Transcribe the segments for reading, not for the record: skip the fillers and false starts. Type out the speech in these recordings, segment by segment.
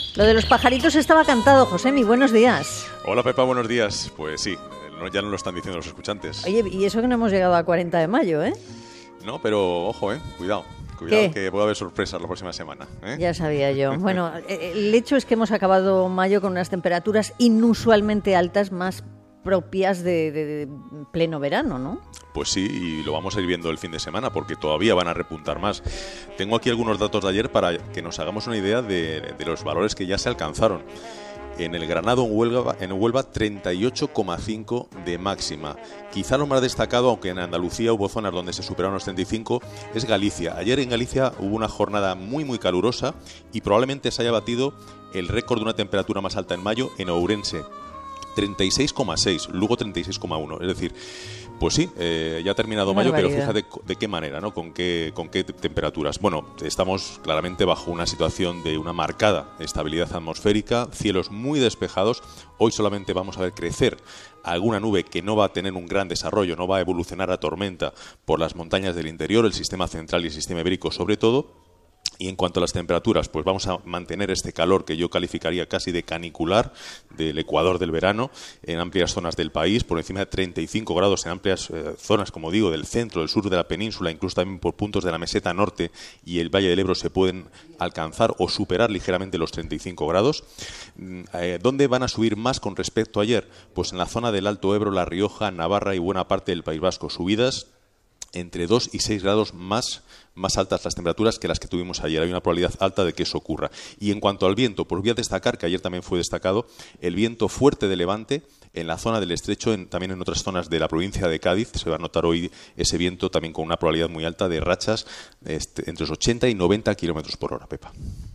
Lo de los pajaritos estaba cantado, Josemi, buenos días. Hola Pepa, buenos días. Pues sí, ya no lo están diciendo los escuchantes. Oye, y eso que no hemos llegado a 40 de mayo, ¿eh? No, pero ojo, cuidado. ¿Qué? Que puede haber sorpresas la próxima semana. Ya sabía yo. Bueno, el hecho es que hemos acabado mayo con unas temperaturas inusualmente altas, más propias de pleno verano, ¿no? Pues sí, y lo vamos a ir viendo el fin de semana, porque todavía van a repuntar más. Tengo aquí algunos datos de ayer para que nos hagamos una idea de los valores que ya se alcanzaron. En el Granado, en Huelva 38,5 de máxima. Quizá lo más destacado, aunque en Andalucía hubo zonas donde se superaron los 35, es Galicia. Ayer en Galicia hubo una jornada muy calurosa y probablemente se haya batido el récord de una temperatura más alta en mayo en Ourense. 36,6, Lugo 36,1. Es decir, pues sí, ya ha terminado mayo, pero fíjate de qué manera, ¿no? Con qué temperaturas. Bueno, estamos claramente bajo una situación de una marcada estabilidad atmosférica, cielos muy despejados. Hoy solamente vamos a ver crecer alguna nube que no va a tener un gran desarrollo, no va a evolucionar a tormenta por las montañas del interior, el sistema central y el sistema ibérico sobre todo. Y en cuanto a las temperaturas, pues vamos a mantener este calor que yo calificaría casi de canicular del ecuador del verano en amplias zonas del país, por encima de 35 grados en amplias zonas, como digo, del centro, del sur de la península, incluso también por puntos de la meseta norte y el Valle del Ebro se pueden alcanzar o superar ligeramente los 35 grados. ¿Dónde van a subir más con respecto a ayer? Pues en la zona del Alto Ebro, La Rioja, Navarra y buena parte del País Vasco, subidas entre 2 y 6 grados más altas las temperaturas que las que tuvimos ayer. Hay una probabilidad alta de que eso ocurra. Y en cuanto al viento, pues voy a destacar, que ayer también fue destacado, el viento fuerte de levante en la zona del estrecho, también en otras zonas de la provincia de Cádiz. Se va a notar hoy ese viento también con una probabilidad muy alta de rachas entre los 80 y 90 kilómetros por hora, Pepa.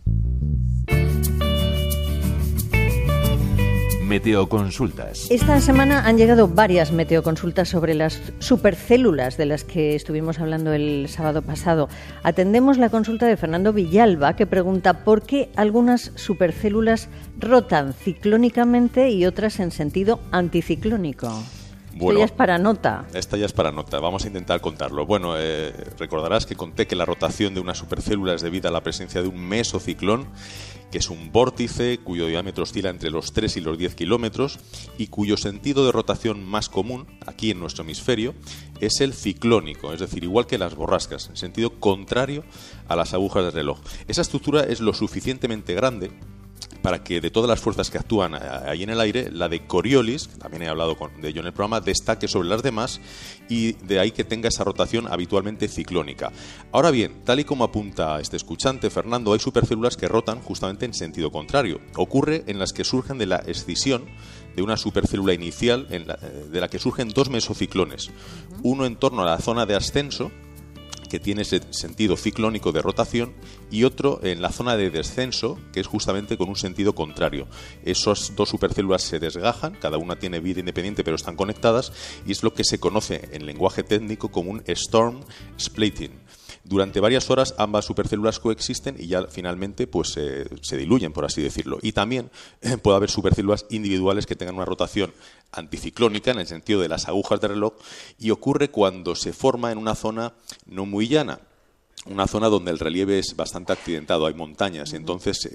Meteoconsultas. Esta semana han llegado varias meteoconsultas sobre las supercélulas de las que estuvimos hablando el sábado pasado. Atendemos la consulta de Fernando Villalba, que pregunta por qué algunas supercélulas rotan ciclónicamente y otras en sentido anticiclónico. Bueno, esto ya es para nota. Esta ya es para nota. Vamos a intentar contarlo. Bueno, recordarás que conté que la rotación de una supercélula es debida a la presencia de un mesociclón, que es un vórtice cuyo diámetro oscila entre los 3 y los 10 kilómetros y cuyo sentido de rotación más común, aquí en nuestro hemisferio, es el ciclónico, es decir, igual que las borrascas, en sentido contrario a las agujas del reloj. Esa estructura es lo suficientemente grande para que de todas las fuerzas que actúan ahí en el aire, la de Coriolis, que también he hablado de ello en el programa, destaque sobre las demás y de ahí que tenga esa rotación habitualmente ciclónica. Ahora bien, tal y como apunta este escuchante, Fernando, hay supercélulas que rotan justamente en sentido contrario. Ocurre en las que surgen de la escisión de una supercélula inicial de la que surgen dos mesociclones, uno en torno a la zona de ascenso, que tiene ese sentido ciclónico de rotación, y otro en la zona de descenso, que es justamente con un sentido contrario. Esas dos supercélulas se desgajan, cada una tiene vida independiente pero están conectadas, y es lo que se conoce en lenguaje técnico como un storm splitting. Durante varias horas ambas supercélulas coexisten y ya finalmente pues se diluyen, por así decirlo. Y también puede haber supercélulas individuales que tengan una rotación anticiclónica en el sentido de las agujas de reloj, y ocurre cuando se forma en una zona no muy llana, una zona donde el relieve es bastante accidentado, hay montañas, entonces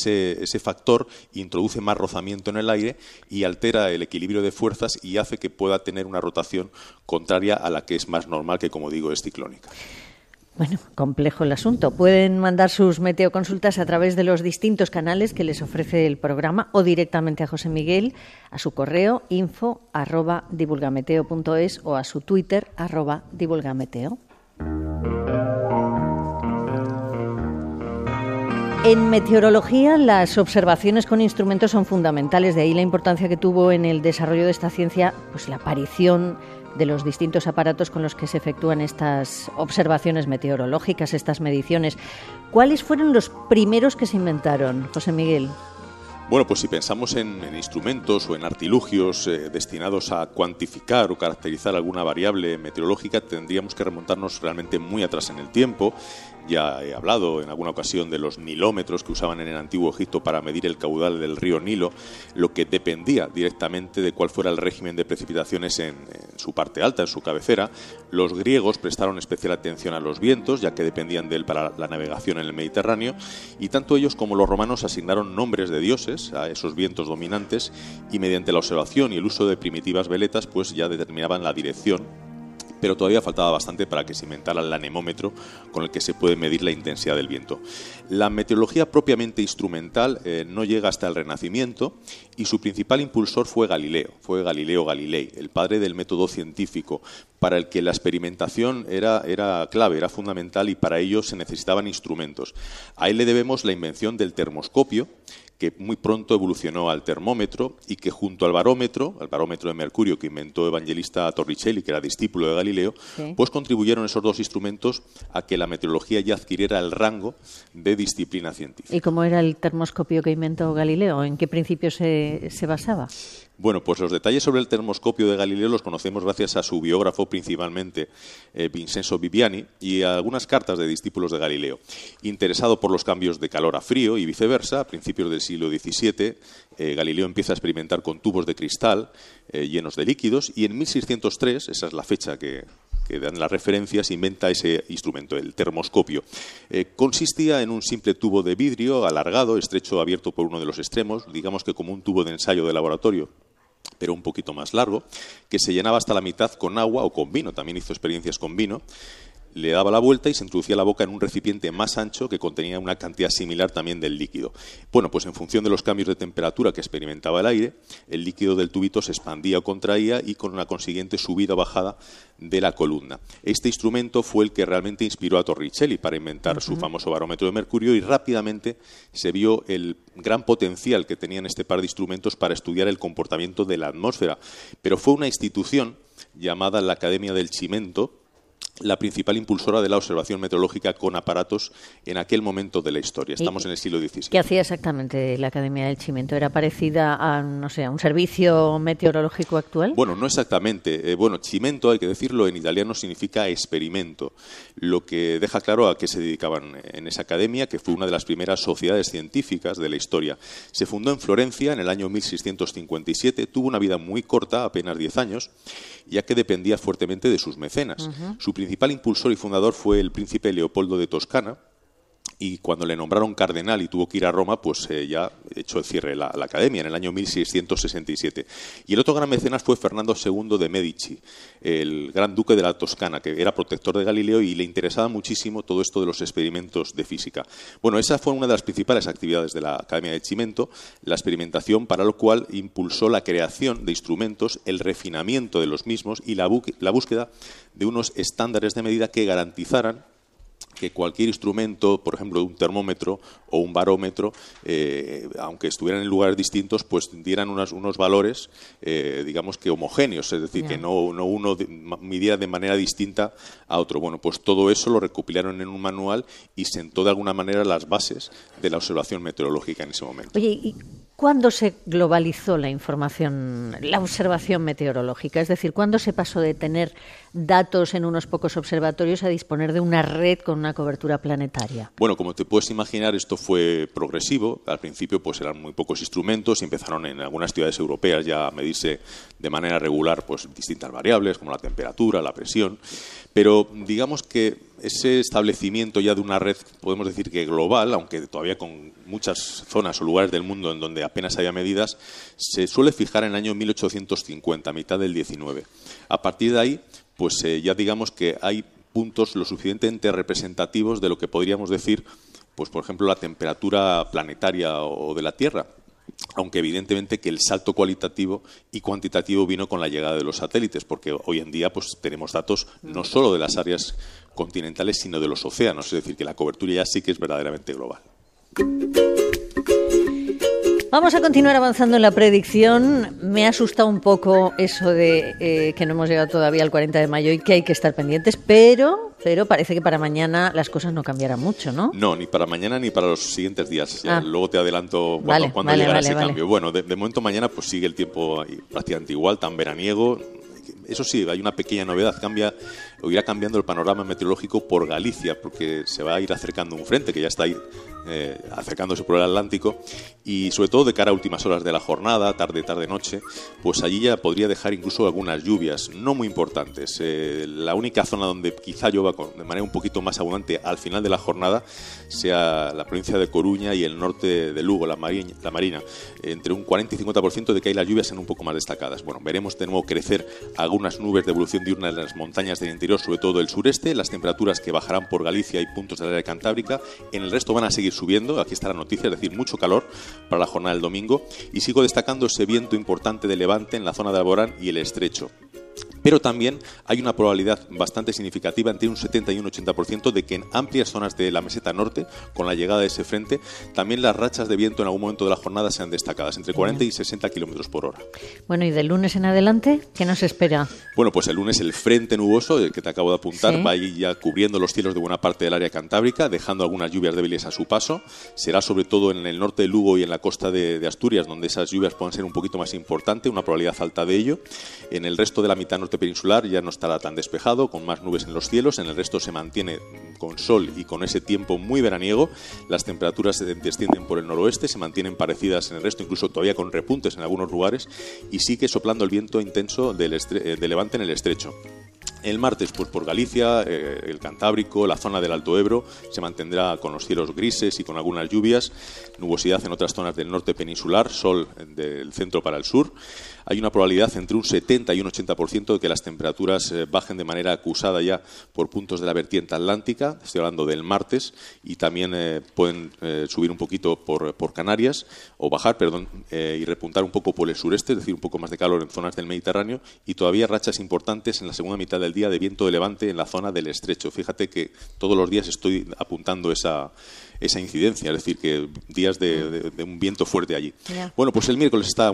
ese factor introduce más rozamiento en el aire y altera el equilibrio de fuerzas y hace que pueda tener una rotación contraria a la que es más normal, que como digo es ciclónica. Bueno, complejo el asunto. Pueden mandar sus meteoconsultas a través de los distintos canales que les ofrece el programa o directamente a José Miguel, a su correo info@divulgameteo.es o a su Twitter @divulgameteo. En meteorología, las observaciones con instrumentos son fundamentales, de ahí la importancia que tuvo en el desarrollo de esta ciencia pues la aparición de los distintos aparatos con los que se efectúan estas observaciones meteorológicas, estas mediciones. ¿Cuáles fueron los primeros que se inventaron, José Miguel? Bueno, pues si pensamos en instrumentos o en artilugios destinados a cuantificar o caracterizar alguna variable meteorológica, tendríamos que remontarnos realmente muy atrás en el tiempo. Ya he hablado en alguna ocasión de los nilómetros que usaban en el antiguo Egipto para medir el caudal del río Nilo, lo que dependía directamente de cuál fuera el régimen de precipitaciones en su parte alta, en su cabecera. Los griegos prestaron especial atención a los vientos, ya que dependían de él para la navegación en el Mediterráneo, y tanto ellos como los romanos asignaron nombres de dioses a esos vientos dominantes, y mediante la observación y el uso de primitivas veletas pues ya determinaban la dirección. Pero todavía faltaba bastante para que se inventara el anemómetro con el que se puede medir la intensidad del viento. La meteorología propiamente instrumental no llega hasta el Renacimiento, y su principal impulsor fue Galileo Galilei, el padre del método científico, para el que la experimentación era clave, era fundamental, y para ello se necesitaban instrumentos. A él le debemos la invención del termoscopio, que muy pronto evolucionó al termómetro, y que junto al barómetro de mercurio que inventó Evangelista Torricelli, que era discípulo de Galileo, sí, pues contribuyeron esos dos instrumentos a que la meteorología ya adquiriera el rango de disciplina científica. ¿Y cómo era el termoscopio que inventó Galileo? ¿En qué principios se basaba? Bueno, pues los detalles sobre el termoscopio de Galileo los conocemos gracias a su biógrafo, principalmente Vincenzo Viviani, y a algunas cartas de discípulos de Galileo. Interesado por los cambios de calor a frío y viceversa, a principios del siglo XVII, Galileo empieza a experimentar con tubos de cristal llenos de líquidos, y en 1603, esa es la fecha que dan las referencias, inventa ese instrumento, el termoscopio. Consistía en un simple tubo de vidrio alargado, estrecho, abierto por uno de los extremos, digamos que como un tubo de ensayo de laboratorio, pero un poquito más largo, que se llenaba hasta la mitad con agua o con vino. También hizo experiencias con vino. Le daba la vuelta y se introducía la boca en un recipiente más ancho que contenía una cantidad similar también del líquido. Bueno, pues en función de los cambios de temperatura que experimentaba el aire, el líquido del tubito se expandía o contraía, y con una consiguiente subida o bajada de la columna. Este instrumento fue el que realmente inspiró a Torricelli para inventar su famoso barómetro de mercurio, y rápidamente se vio el gran potencial que tenían este par de instrumentos para estudiar el comportamiento de la atmósfera. Pero fue una institución llamada la Academia del Cimento la principal impulsora de la observación meteorológica con aparatos en aquel momento de la historia. Estamos en el siglo XVII. ¿Qué hacía exactamente la Academia del Cimento? ¿Era parecida a, no sé, a un servicio meteorológico actual? Bueno, no exactamente. Cimento, hay que decirlo, en italiano significa experimento, lo que deja claro a qué se dedicaban en esa academia, que fue una de las primeras sociedades científicas de la historia. Se fundó en Florencia en el año 1657, tuvo una vida muy corta, apenas 10 años, ya que dependía fuertemente de sus mecenas. Su principal impulsor y fundador fue el príncipe Leopoldo de Toscana, y cuando le nombraron cardenal y tuvo que ir a Roma, pues ya echó el cierre la academia en el año 1667. Y el otro gran mecenas fue Fernando II de Medici, el gran duque de la Toscana, que era protector de Galileo y le interesaba muchísimo todo esto de los experimentos de física. Bueno, esa fue una de las principales actividades de la Academia del Cimento, la experimentación, para lo cual impulsó la creación de instrumentos, el refinamiento de los mismos y la búsqueda de unos estándares de medida que garantizaran que cualquier instrumento, por ejemplo, un termómetro o un barómetro, aunque estuvieran en lugares distintos, pues dieran unos valores, digamos que homogéneos, es decir, que no uno midiera de manera distinta a otro. Bueno, pues todo eso lo recopilaron en un manual y sentó de alguna manera las bases de la observación meteorológica en ese momento. Oye, ¿y cuándo se globalizó la información, la observación meteorológica? Es decir, ¿cuándo se pasó de tener datos en unos pocos observatorios a disponer de una red con una cobertura planetaria? Bueno, como te puedes imaginar, esto fue progresivo. Al principio pues eran muy pocos instrumentos y empezaron en algunas ciudades europeas ya a medirse de manera regular pues distintas variables como la temperatura, la presión. Pero digamos que ese establecimiento ya de una red, podemos decir que global, aunque todavía con muchas zonas o lugares del mundo en donde apenas había medidas, se suele fijar en el año 1850, mitad del 19. A partir de ahí, pues ya digamos que hay puntos lo suficientemente representativos de lo que podríamos decir, pues por ejemplo, la temperatura planetaria o de la Tierra. Aunque evidentemente que el salto cualitativo y cuantitativo vino con la llegada de los satélites, porque hoy en día pues tenemos datos no solo de las áreas continentales, sino de los océanos, es decir, que la cobertura ya sí que es verdaderamente global. Vamos a continuar avanzando en la predicción. Me ha asustado un poco eso de que no hemos llegado todavía al 40 de mayo y que hay que estar pendientes, pero parece que para mañana las cosas no cambiarán mucho, ¿no? No, ni para mañana ni para los siguientes días. Ya, luego te adelanto cuándo llegará ese cambio. Bueno, de momento mañana pues sigue el tiempo prácticamente igual, tan veraniego. Eso sí, hay una pequeña novedad, cambia o irá cambiando el panorama meteorológico por Galicia, porque se va a ir acercando un frente que ya está ahí acercándose por el Atlántico, y sobre todo de cara a últimas horas de la jornada, tarde-noche, pues allí ya podría dejar incluso algunas lluvias, no muy importantes. La única zona donde quizá llueva de manera un poquito más abundante al final de la jornada sea la provincia de Coruña y el norte de Lugo, la Marina, entre un 40 y 50% de que hay las lluvias sean un poco más destacadas. Bueno, veremos de nuevo crecer algunas nubes de evolución diurna en las montañas del interior, sobre todo del sureste, las temperaturas que bajarán por Galicia y puntos del área cantábrica. En el resto van a seguir subiendo, aquí está la noticia, es decir, mucho calor para la jornada del domingo, y sigo destacando ese viento importante de levante en la zona de Alborán y el estrecho. Pero también hay una probabilidad bastante significativa, entre un 70 y un 80%, de que en amplias zonas de la meseta norte, con la llegada de ese frente, también las rachas de viento en algún momento de la jornada sean destacadas, entre 40 y 60 kilómetros por hora. Bueno, ¿y del lunes en adelante qué nos espera? Bueno, pues el lunes el frente nuboso, el que te acabo de apuntar, va a ir ya cubriendo los cielos de buena parte del área cantábrica, dejando algunas lluvias débiles a su paso. Será sobre todo en el norte de Lugo y en la costa de Asturias, donde esas lluvias puedan ser un poquito más importantes, una probabilidad alta de ello. En el resto de la mitad norte peninsular ya no estará tan despejado, con más nubes en los cielos. En el resto se mantiene con sol y con ese tiempo muy veraniego. Las temperaturas se descienden por el noroeste, se mantienen parecidas en el resto, incluso todavía con repuntes en algunos lugares, y sigue soplando el viento intenso de levante en el estrecho. El martes, pues por Galicia, el Cantábrico, la zona del Alto Ebro, se mantendrá con los cielos grises y con algunas lluvias, nubosidad en otras zonas del norte peninsular, sol del centro para el sur. Hay una probabilidad entre un 70 y un 80% de que las temperaturas bajen de manera acusada ya por puntos de la vertiente atlántica, estoy hablando del martes, y también pueden subir un poquito por Canarias, o bajar, y repuntar un poco por el sureste, es decir, un poco más de calor en zonas del Mediterráneo, y todavía rachas importantes en la segunda mitad del día de viento de levante en la zona del estrecho. Fíjate que todos los días estoy apuntando esa incidencia, es decir, que días de un viento fuerte allí. Yeah. Bueno, pues el miércoles está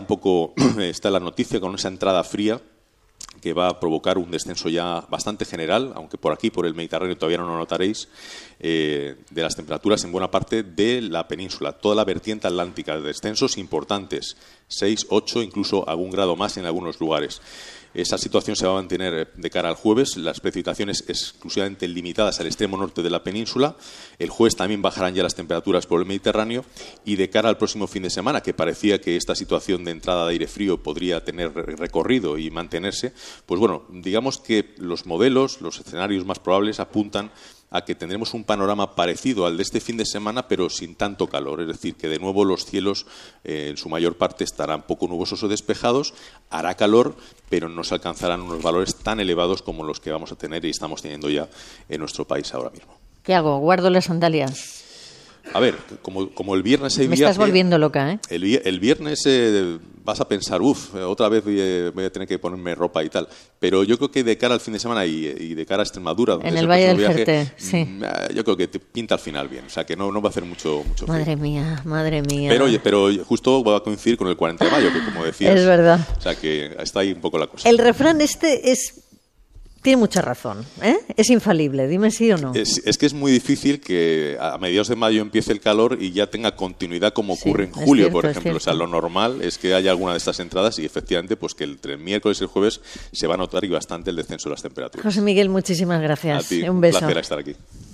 la noticia con esa entrada fría que va a provocar un descenso ya bastante general, aunque por aquí, por el Mediterráneo, todavía no lo notaréis, de las temperaturas en buena parte de la península. Toda la vertiente atlántica, descensos importantes, 6, 8, incluso algún grado más en algunos lugares. Esa situación se va a mantener de cara al jueves, las precipitaciones exclusivamente limitadas al extremo norte de la península. El jueves también bajarán ya las temperaturas por el Mediterráneo, y de cara al próximo fin de semana, que parecía que esta situación de entrada de aire frío podría tener recorrido y mantenerse, pues bueno, digamos que los modelos, los escenarios más probables apuntan a que tendremos un panorama parecido al de este fin de semana, pero sin tanto calor. Es decir, que de nuevo los cielos en su mayor parte estarán poco nubosos o despejados, hará calor, pero no se alcanzarán unos valores tan elevados como los que vamos a tener y estamos teniendo ya en nuestro país ahora mismo. ¿Qué hago? ¿Guardo las sandalias? A ver, como el viernes hay viaje... Me estás volviendo loca, ¿eh? El viernes vas a pensar, otra vez voy a tener que ponerme ropa y tal. Pero yo creo que de cara al fin de semana y de cara a Extremadura... Donde en el Valle del Jerte, sí. Yo creo que te pinta al final bien. O sea, que no va a hacer mucho frío. Madre mía. Pero justo va a coincidir con el 40 de mayo, que como decías... Es verdad. O sea, que está ahí un poco la cosa. El refrán tiene mucha razón, ¿eh? Es infalible, dime sí o no. Es que es muy difícil que a mediados de mayo empiece el calor y ya tenga continuidad como ocurre en julio, por ejemplo. O sea, lo normal es que haya alguna de estas entradas y efectivamente pues que entre el miércoles y el jueves se va a notar y bastante el descenso de las temperaturas. José Miguel, muchísimas gracias. A ti, un beso. Un placer estar aquí.